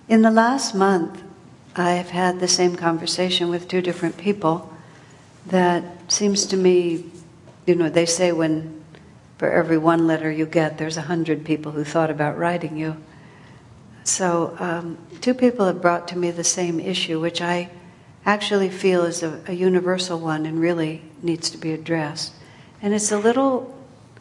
In the last month, I've had the same conversation with two different people that seems to me, they say when for every one letter you get, there's 100 people who thought about writing you. So two people have brought to me the same issue, which I actually feel is a universal one and really needs to be addressed. And it's a little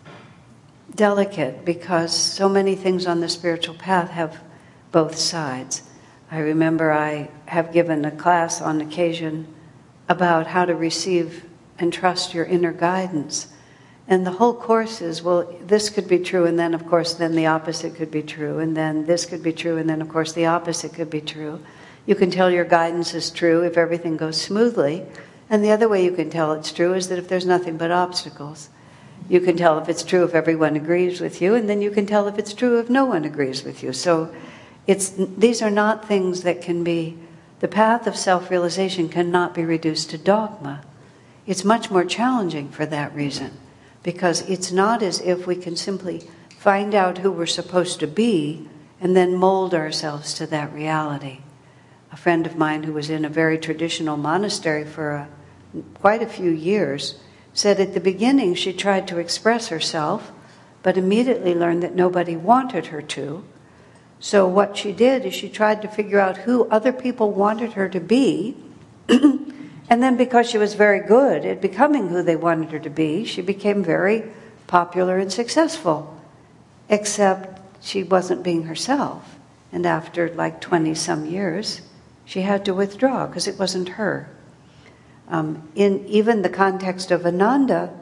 delicate because so many things on the spiritual path have both sides. I remember I have given a class on occasion about how to receive and trust your inner guidance. And the whole course is, well, this could be true, and then, of course, then the opposite could be true, and then this could be true, and then, of course, the opposite could be true. You can tell your guidance is true if everything goes smoothly, and the other way you can tell it's true is that if there's nothing but obstacles. You can tell if it's true if everyone agrees with you, and then you can tell if it's true if no one agrees with you. So these are not things that can be, the path of self-realization cannot be reduced to dogma. It's much more challenging for that reason, because it's not as if we can simply find out who we're supposed to be and then mold ourselves to that reality. A friend of mine who was in a very traditional monastery for quite a few years said at the beginning she tried to express herself, but immediately learned that nobody wanted her to. So what she did is she tried to figure out who other people wanted her to be, and then because she was very good at becoming who they wanted her to be, she became very popular and successful, except she wasn't being herself. And after like 20-some years, she had to withdraw because it wasn't her. In even the context of Ananda,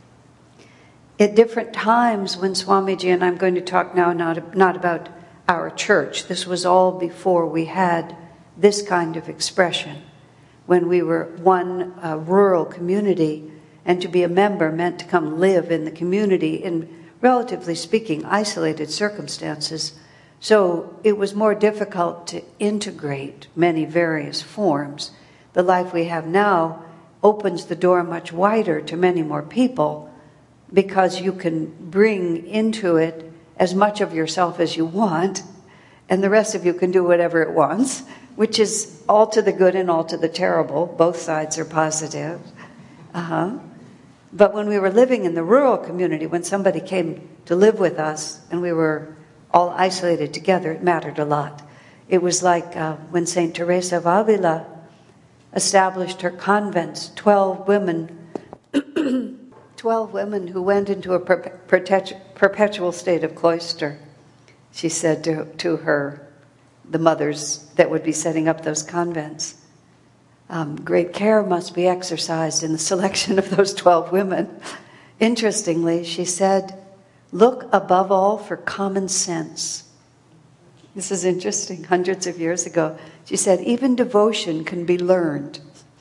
at different times when Swamiji, and I'm going to talk now not about our church, this was all before we had this kind of expression, when we were one rural community, and to be a member meant to come live in the community in, relatively speaking, isolated circumstances. So it was more difficult to integrate many various forms. The life we have now opens the door much wider to many more people because you can bring into it as much of yourself as you want, and the rest of you can do whatever it wants, which is all to the good and all to the terrible. Both sides are positive. But when we were living in the rural community, when somebody came to live with us and we were all isolated together, it mattered a lot. It was like when Saint Teresa of Avila established her convents, 12 women who went into a perpetual state of cloister. She said to the mothers that would be setting up those convents, great care must be exercised in the selection of those 12 women. Interestingly, she said, look above all for common sense. This is interesting, hundreds of years ago. She said, even devotion can be learned.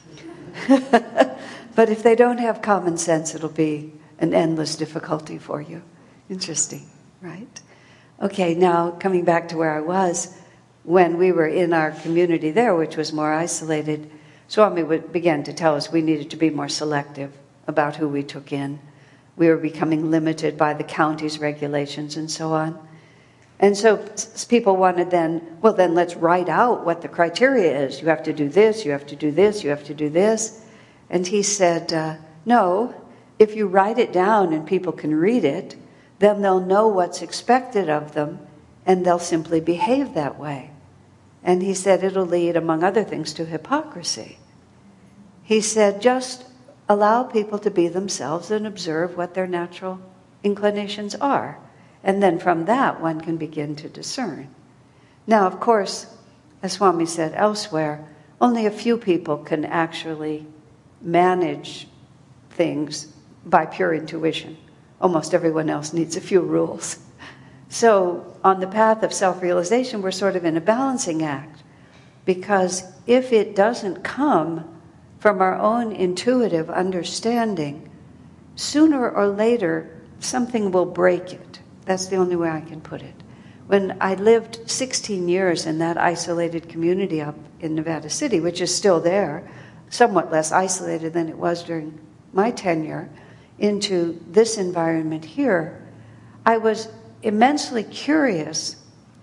But if they don't have common sense, it'll be an endless difficulty for you. Interesting, right? Okay, now coming back to where I was, when we were in our community there, which was more isolated, Swami began to tell us we needed to be more selective about who we took in. We were becoming limited by the county's regulations and so on. And so people wanted then let's write out what the criteria is. You have to do this, you have to do this, you have to do this. And he said, no, if you write it down and people can read it, then they'll know what's expected of them and they'll simply behave that way. And he said it'll lead, among other things, to hypocrisy. He said just allow people to be themselves and observe what their natural inclinations are. And then from that, one can begin to discern. Now, of course, as Swami said elsewhere, only a few people can actually manage things by pure intuition. Almost everyone else needs a few rules. So on the path of self-realization, we're sort of in a balancing act, because if it doesn't come from our own intuitive understanding, sooner or later, something will break it. That's the only way I can put it. When I lived 16 years in that isolated community up in Nevada City, which is still there, somewhat less isolated than it was during my tenure, into this environment here, I was immensely curious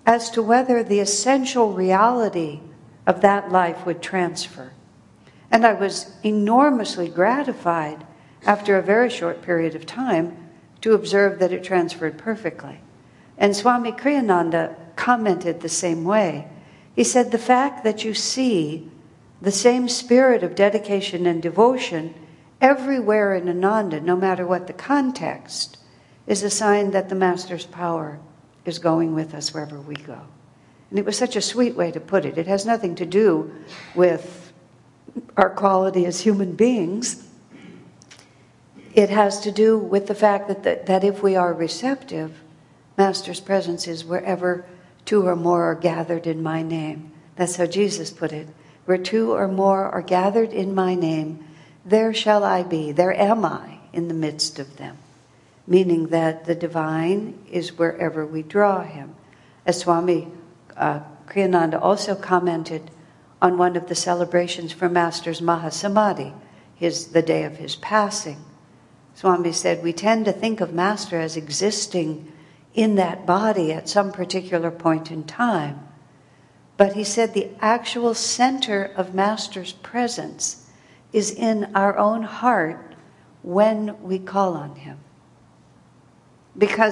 as to whether the essential reality of that life would transfer. And I was enormously gratified after a very short period of time to observe that it transferred perfectly. And Swami Kriyananda commented the same way. He said, the fact that you see the same spirit of dedication and devotion everywhere in Ananda, no matter what the context, is a sign that the Master's power is going with us wherever we go. And it was such a sweet way to put it. It has nothing to do with our quality as human beings. It has to do with the fact that if we are receptive, Master's presence is wherever two or more are gathered in my name. That's how Jesus put it. Where two or more are gathered in my name, there shall I be, there am I in the midst of them. Meaning that the divine is wherever we draw him. As Swami Kriyananda also commented on one of the celebrations for Master's Mahasamadhi, the day of his passing. Swami said, we tend to think of Master as existing in that body at some particular point in time. But he said the actual center of Master's presence is in our own heart when we call on him. Because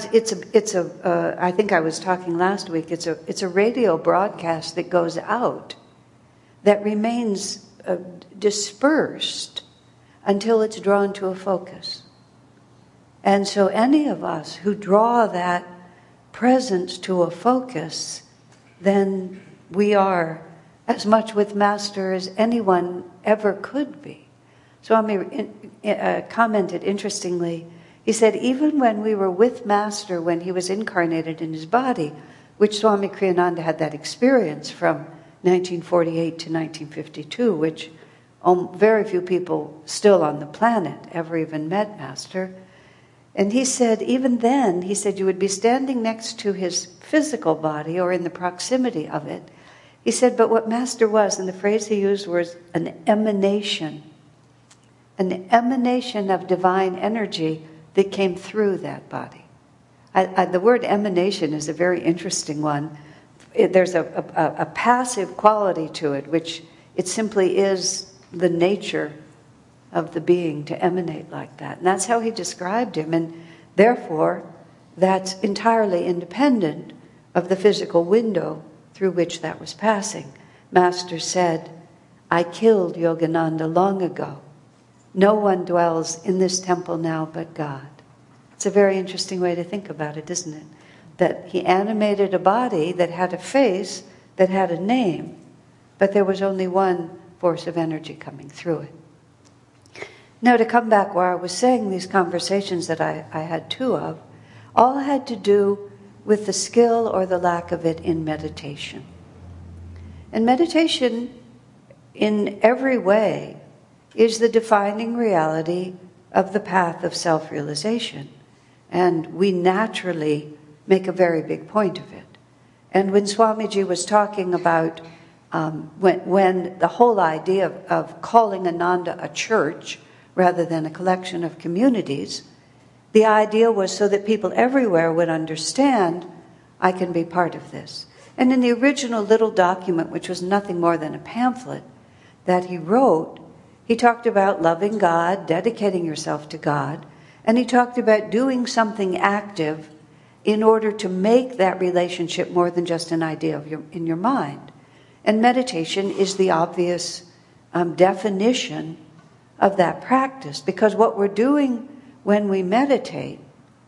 I think I was talking last week, it's a radio broadcast that goes out that remains dispersed until it's drawn to a focus. And so any of us who draw that presence to a focus, then we are as much with Master as anyone ever could be. Swami commented interestingly, he said, even when we were with Master when he was incarnated in his body, which Swami Kriyananda had that experience from 1948 to 1952, which very few people still on the planet ever even met Master. And he said, even then, he said, you would be standing next to his physical body or in the proximity of it. He said, but what Master was, and the phrase he used was an emanation of divine energy that came through that body. The word emanation is a very interesting one. There's a passive quality to it, which it simply is the nature of the being to emanate like that. And that's how he described him. And therefore, that's entirely independent of the physical window through which that was passing. Master said, I killed Yogananda long ago. No one dwells in this temple now but God. It's a very interesting way to think about it, isn't it? That he animated a body that had a face, that had a name, but there was only one force of energy coming through it. Now, to come back where I was saying these conversations that I had two of, all had to do with the skill or the lack of it in meditation. And meditation, in every way, is the defining reality of the path of self-realization. And we naturally make a very big point of it. And when Swamiji was talking about when the whole idea of calling Ananda a church rather than a collection of communities, the idea was so that people everywhere would understand, I can be part of this. And in the original little document, which was nothing more than a pamphlet that he wrote, he talked about loving God, dedicating yourself to God, and he talked about doing something active in order to make that relationship more than just an idea in your mind. And meditation is the obvious definition of that practice, because what we're doing when we meditate,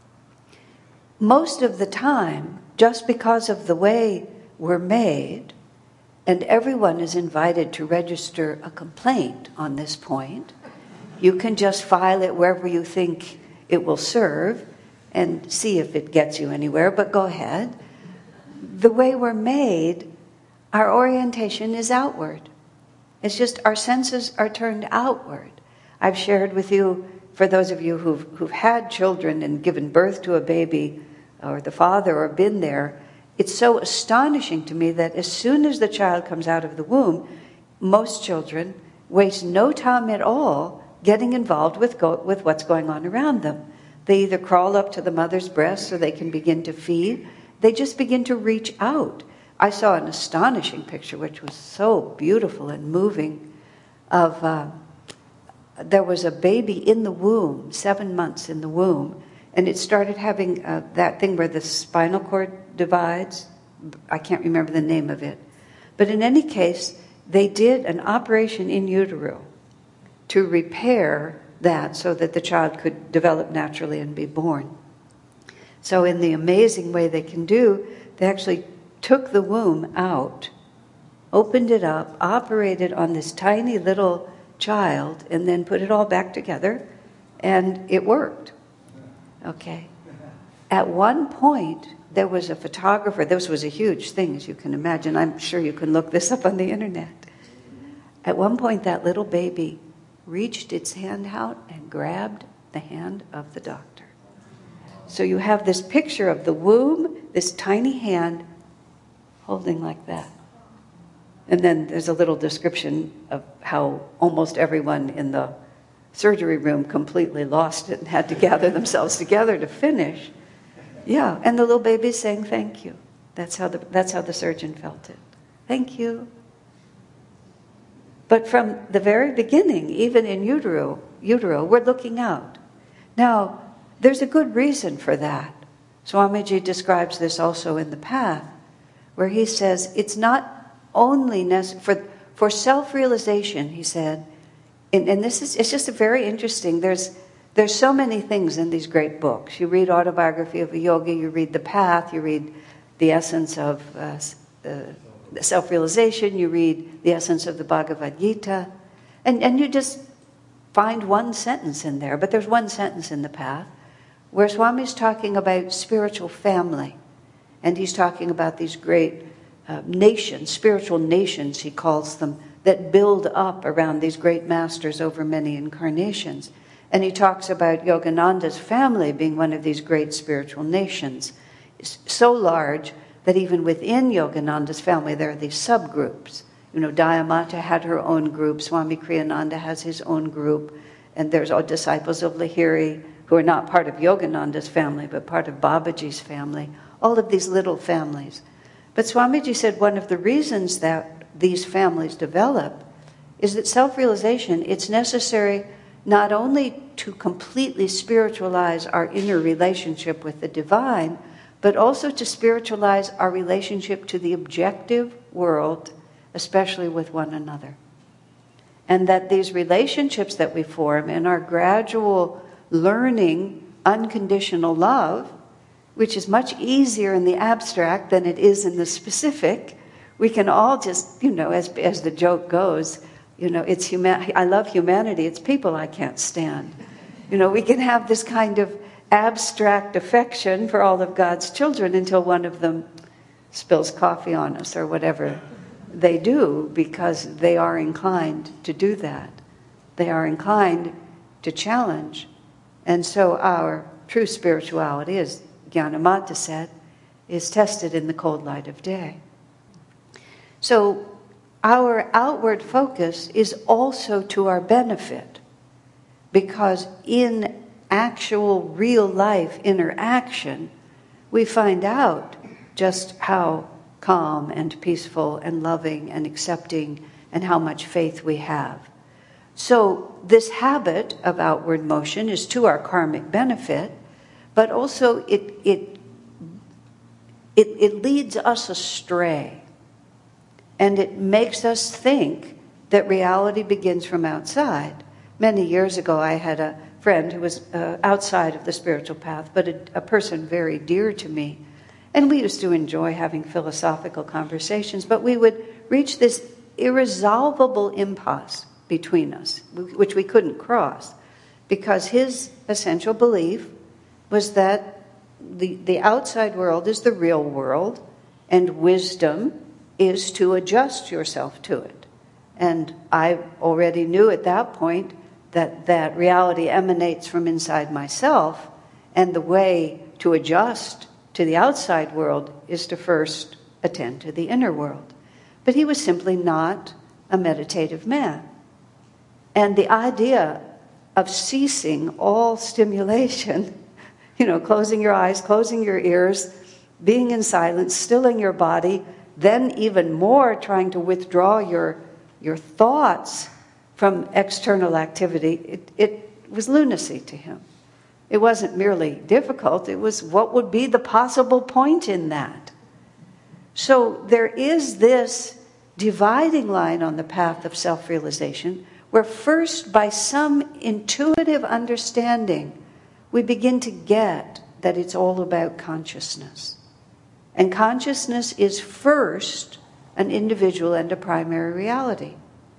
most of the time, just because of the way we're made, and everyone is invited to register a complaint on this point. You can just file it wherever you think it will serve and see if it gets you anywhere, but go ahead. The way we're made, our orientation is outward. It's just our senses are turned outward. I've shared with you, for those of you who've had children and given birth to a baby, or the father, or been there, it's so astonishing to me that as soon as the child comes out of the womb, most children waste no time at all getting involved with what's going on around them. They either crawl up to the mother's breast so they can begin to feed, they just begin to reach out. I saw an astonishing picture, which was so beautiful and moving, of there was a baby in the womb, 7 months in the womb, and it started having that thing where the spinal cord divides. I can't remember the name of it. But in any case, they did an operation in utero to repair that so that the child could develop naturally and be born. So in the amazing way they can do, they actually took the womb out, opened it up, operated on this tiny little child, and then put it all back together, and it worked. Okay. At one point, there was a photographer. This was a huge thing, as you can imagine. I'm sure you can look this up on the internet. At one point, that little baby reached its hand out and grabbed the hand of the doctor. So you have this picture of the womb, this tiny hand holding like that. And then there's a little description of how almost everyone in the surgery room completely lost it and had to gather themselves together to finish. Yeah, and the little baby's saying thank you. That's how the surgeon felt it. Thank you. But from the very beginning, even in utero, we're looking out. Now, there's a good reason for that. Swamiji describes this also in The Path, where he says it's not only necessary for self-realization, he said, and it's just a very interesting, there's so many things in these great books. You read Autobiography of a Yogi, you read The Path, you read The Essence of Self-Realization, you read The Essence of the Bhagavad Gita, and you just find one sentence in there, but there's one sentence in The Path where Swami's talking about spiritual family, and he's talking about these great nations, spiritual nations, he calls them, that build up around these great masters over many incarnations. And he talks about Yogananda's family being one of these great spiritual nations. It's so large that even within Yogananda's family there are these subgroups. You know, Dayamata had her own group, Swami Kriyananda has his own group, and there's all disciples of Lahiri who are not part of Yogananda's family, but part of Babaji's family. All of these little families. But Swamiji said one of the reasons that these families develop is that self-realization, it's necessary not only to completely spiritualize our inner relationship with the divine, but also to spiritualize our relationship to the objective world, especially with one another. And that these relationships that we form in our gradual learning unconditional love, which is much easier in the abstract than it is in the specific. We can all just, as the joke goes, it's I love humanity, it's people I can't stand. We can have this kind of abstract affection for all of God's children until one of them spills coffee on us or whatever they do, because they are inclined to do that. They are inclined to challenge. And so our true spirituality, as Gyanamata said, is tested in the cold light of day. So our outward focus is also to our benefit, because in actual real life interaction, we find out just how calm and peaceful and loving and accepting and how much faith we have. So this habit of outward motion is to our karmic benefit, but also it leads us astray. And it makes us think that reality begins from outside. Many years ago, I had a friend who was outside of the spiritual path, but a person very dear to me. And we used to enjoy having philosophical conversations, but we would reach this irresolvable impasse between us, which we couldn't cross, because his essential belief was that the outside world is the real world, and wisdom is to adjust yourself to it. And I already knew at that point that reality emanates from inside myself, and the way to adjust to the outside world is to first attend to the inner world. But he was simply not a meditative man. And the idea of ceasing all stimulation, closing your eyes, closing your ears, being in silence, stilling your body, then even more trying to withdraw your thoughts from external activity. It was lunacy to him. It wasn't merely difficult, it was what would be the possible point in that. So there is this dividing line on the path of self-realization where first, by some intuitive understanding, we begin to get that it's all about consciousness. And consciousness is first an individual and a primary reality.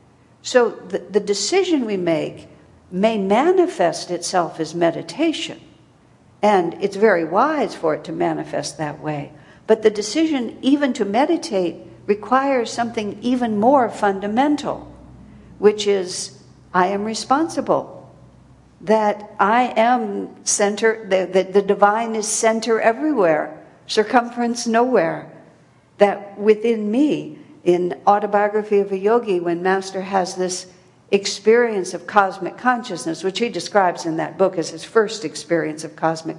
So the decision we make may manifest itself as meditation, and it's very wise for it to manifest that way. But the decision even to meditate requires something even more fundamental, which is I am responsible, that I am center, that the divine is center everywhere, circumference nowhere, that within me, in Autobiography of a Yogi, when Master has this experience of cosmic consciousness, which he describes in that book as his first experience of cosmic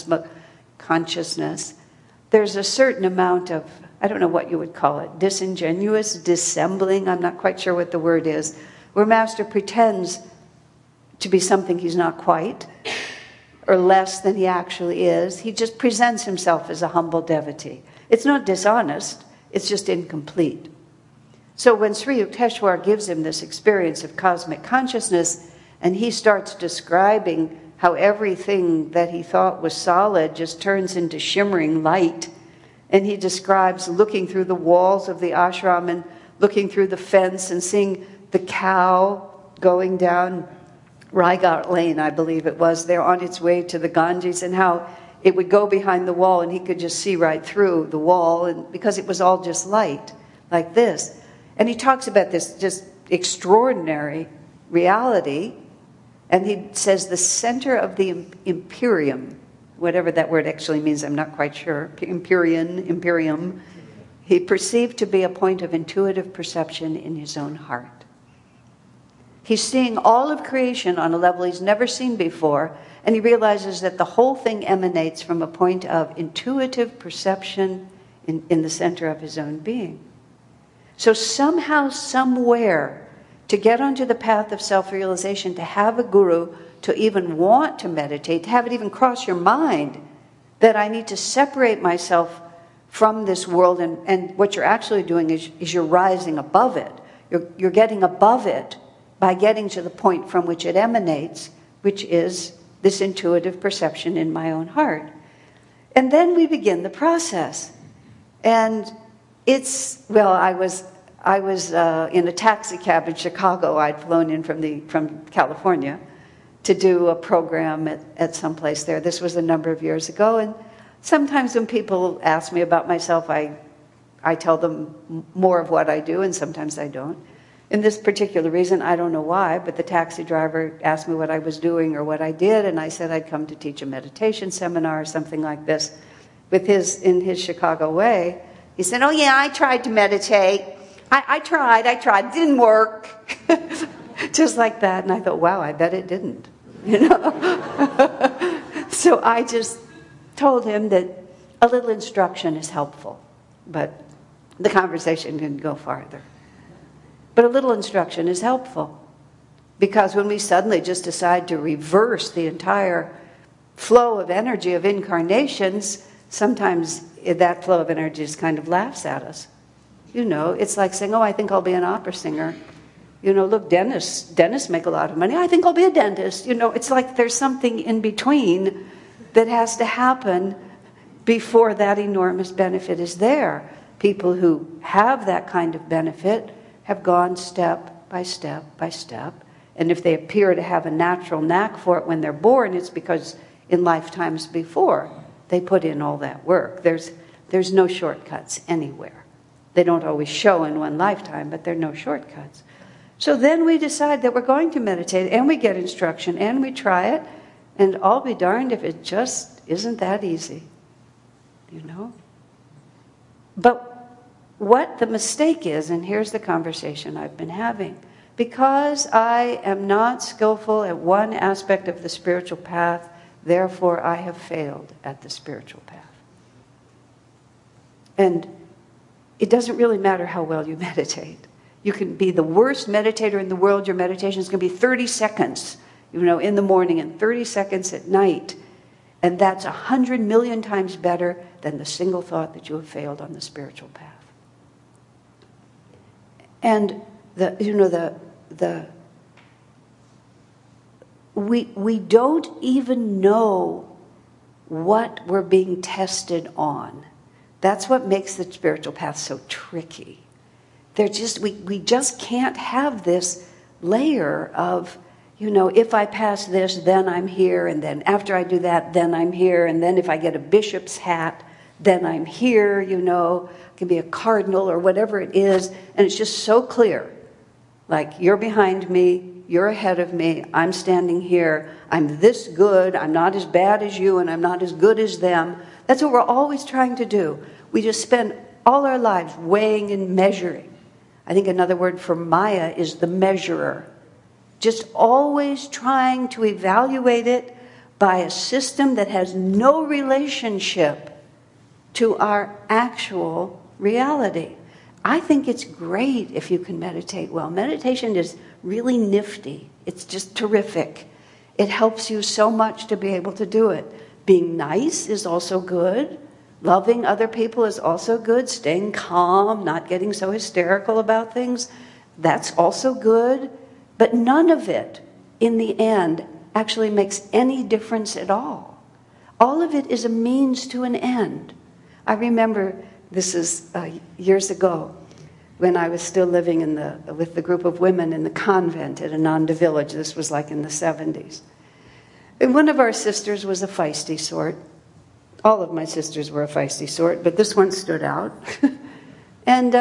consciousness, there's a certain amount of, I don't know what you would call it, disingenuous, dissembling, I'm not quite sure what the word is, where Master pretends to be something he's not quite, or less than he actually is. He just presents himself as a humble devotee. It's not dishonest, it's just incomplete. So when Sri Yukteswar gives him this experience of cosmic consciousness, and he starts describing how everything that he thought was solid just turns into shimmering light, and he describes looking through the walls of the ashram and looking through the fence and seeing the cow going down Raigat Lane, I believe it was, there on its way to the Ganges, and how it would go behind the wall and he could just see right through the wall, and because it was all just light, like this. And he talks about this just extraordinary reality, and he says the center of the imperium, whatever that word actually means, I'm not quite sure, imperium, he perceived to be a point of intuitive perception in his own heart. He's seeing all of creation on a level he's never seen before, and he realizes that the whole thing emanates from a point of intuitive perception in the center of his own being. So somehow, somewhere, to get onto the path of self-realization, to have a guru, to even want to meditate, to have it even cross your mind that I need to separate myself from this world, and what you're actually doing is you're rising above it. You're getting above it by getting to the point from which it emanates, which is this intuitive perception in my own heart. And then we begin the process. And it's, well, I was in a taxi cab in Chicago. I'd flown in from California to do a program at some place there. This was a number of years ago. And sometimes when people ask me about myself, I tell them more of what I do, and sometimes I don't. In this particular reason, I don't know why, but the taxi driver asked me what I was doing or what I did, and I said I'd come to teach a meditation seminar or something like this. In his Chicago way, he said, oh yeah, I tried to meditate. I tried, it didn't work. Just like that, and I thought, wow, I bet it didn't. You know? So I just told him that a little instruction is helpful, but the conversation didn't go farther. But a little instruction is helpful, because when we suddenly just decide to reverse the entire flow of energy of incarnations, sometimes that flow of energy just kind of laughs at us. You know, it's like saying, oh, I think I'll be an opera singer. You know, look, dentists make a lot of money. I think I'll be a dentist. You know, it's like there's something in between that has to happen before that enormous benefit is there. People who have that kind of benefit have gone step by step by step. And if they appear to have a natural knack for it when they're born, it's because in lifetimes before they put in all that work. There's no shortcuts anywhere. They don't always show in one lifetime, but there are no shortcuts. So then we decide that we're going to meditate, and we get instruction, and we try it, and I'll be darned if it just isn't that easy, you know? But what the mistake is, and here's the conversation I've been having, because I am not skillful at one aspect of the spiritual path, therefore I have failed at the spiritual path. And it doesn't really matter how well you meditate. You can be the worst meditator in the world. Your meditation is going to be 30 seconds, in the morning and 30 seconds at night. And that's 100 million times better than the single thought that you have failed on the spiritual path. And we don't even know what we're being tested on. That's what makes the spiritual path so tricky. We just can't have this layer of, if I pass this, then I'm here, and then after I do that, then I'm here, and then if I get a bishop's hat, then I'm here, it can be a cardinal or whatever it is, and it's just so clear. Like, you're behind me, you're ahead of me, I'm standing here, I'm this good, I'm not as bad as you, and I'm not as good as them. That's what we're always trying to do. We just spend all our lives weighing and measuring. I think another word for Maya is the measurer. Just always trying to evaluate it by a system that has no relationship to our actual reality. I think it's great if you can meditate well. Meditation is really nifty. It's just terrific. It helps you so much to be able to do it. Being nice is also good. Loving other people is also good. Staying calm, not getting so hysterical about things, that's also good. But none of it, in the end, actually makes any difference at all. All of it is a means to an end. I remember, this is years ago, when I was still living with the group of women in the convent at Ananda Village. This was like in the 70s. And one of our sisters was a feisty sort. All of my sisters were a feisty sort, but this one stood out. And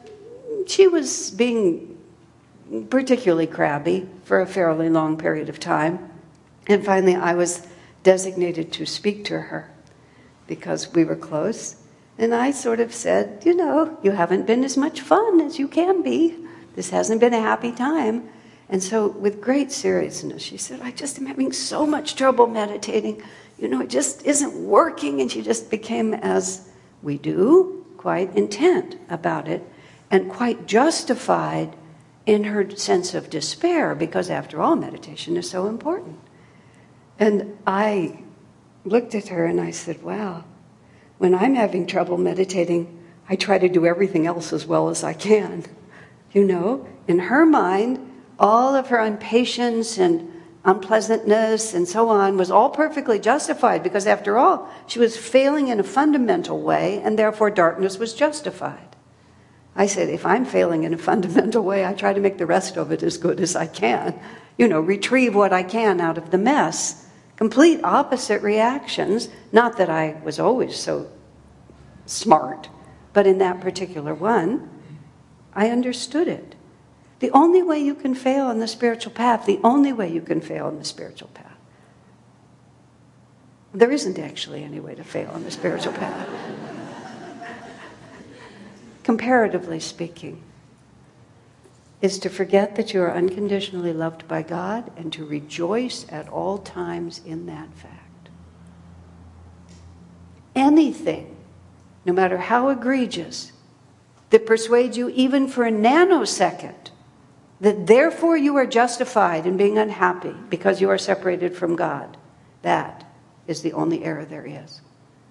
she was being particularly crabby for a fairly long period of time. And finally, I was designated to speak to her because we were close. And I sort of said, you haven't been as much fun as you can be. This hasn't been a happy time. And so with great seriousness, she said, I just am having so much trouble meditating. It just isn't working. And she just became, as we do, quite intent about it and quite justified in her sense of despair, because after all, meditation is so important. And I looked at her and I said, wow, when I'm having trouble meditating, I try to do everything else as well as I can. In her mind, all of her impatience and unpleasantness and so on was all perfectly justified, because after all, she was failing in a fundamental way, and therefore darkness was justified. I said, if I'm failing in a fundamental way, I try to make the rest of it as good as I can. Retrieve what I can out of the mess. Complete opposite reactions. Not that I was always so smart, but in that particular one, I understood it. The only way you can fail on the spiritual path, there isn't actually any way to fail on the spiritual path. Comparatively speaking, is to forget that you are unconditionally loved by God and to rejoice at all times in that fact. Anything, no matter how egregious, that persuades you even for a nanosecond that therefore you are justified in being unhappy because you are separated from God, that is the only error there is.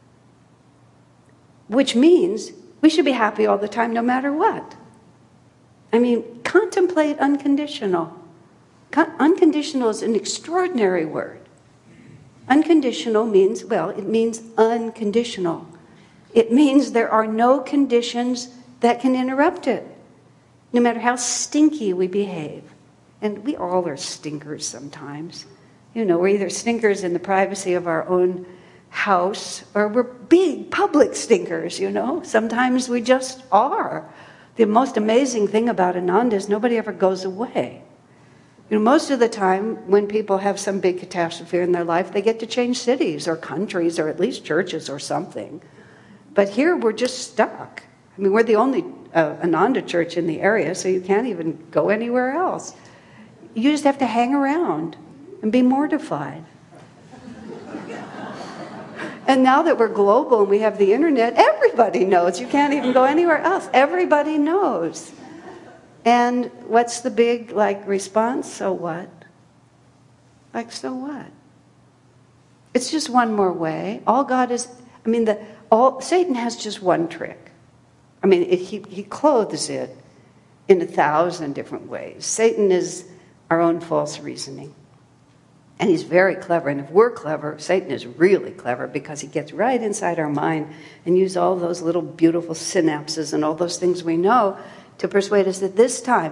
Which means we should be happy all the time, no matter what. Contemplate unconditional. Unconditional is an extraordinary word. Unconditional means, it means unconditional. It means there are no conditions that can interrupt it, no matter how stinky we behave. And we all are stinkers sometimes. We're either stinkers in the privacy of our own house, or we're big public stinkers, Sometimes we just are. The most amazing thing about Ananda is nobody ever goes away. Most of the time when people have some big catastrophe in their life, they get to change cities or countries or at least churches or something. But here we're just stuck. We're the only Ananda church in the area, so you can't even go anywhere else. You just have to hang around and be mortified. And now that we're global and we have the internet, everybody knows. You can't even go anywhere else. Everybody knows. And what's the big, response? So what? So what? It's just one more way. All God is, Satan has just one trick. He clothes it in 1,000 different ways. Satan is our own false reasoning. And he's very clever. And if we're clever, Satan is really clever because he gets right inside our mind and uses all those little beautiful synapses and all those things we know to persuade us that this time,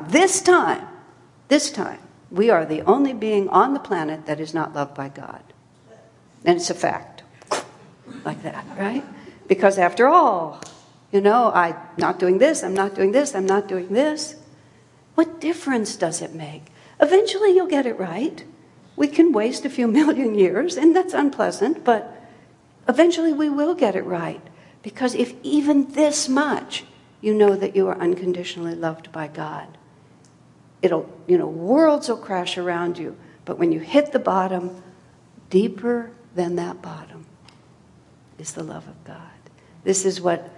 we are the only being on the planet that is not loved by God. And it's a fact. Like that, right? Because after all, I'm not doing this, I'm not doing this, I'm not doing this. What difference does it make? Eventually you'll get it right. We can waste a few million years, and that's unpleasant, but eventually we will get it right. Because if even this much, you know that you are unconditionally loved by God, worlds will crash around you. But when you hit the bottom, deeper than that bottom is the love of God. This is what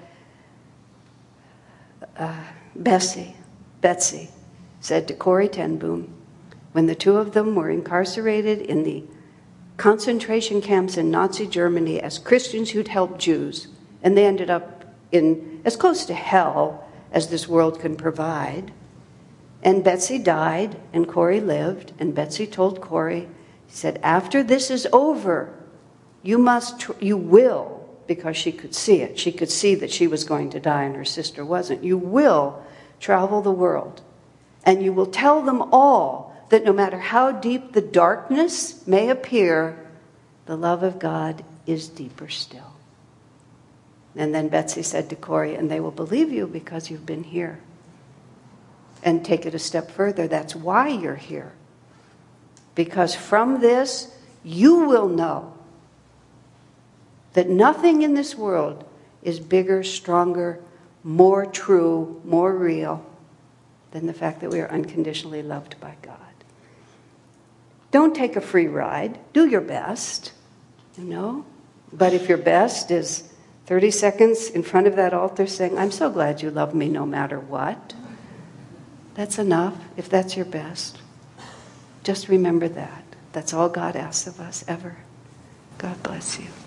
Betsy said to Corrie ten Boom when the two of them were incarcerated in the concentration camps in Nazi Germany as Christians who'd helped Jews, and they ended up in as close to hell as this world can provide. And Betsy died, and Corrie lived, and Betsy told Corrie, she said, after this is over, you will, because she could see it. She could see that she was going to die and her sister wasn't. You will travel the world, and you will tell them all that no matter how deep the darkness may appear, the love of God is deeper still. And then Betsy said to Corrie, and they will believe you because you've been here. And take it a step further, that's why you're here. Because from this, you will know that nothing in this world is bigger, stronger, more true, more real than the fact that we are unconditionally loved by God. Don't take a free ride. Do your best, But if your best is 30 seconds in front of that altar saying, I'm so glad you love me no matter what, that's enough if that's your best. Just remember that. That's all God asks of us ever. God bless you.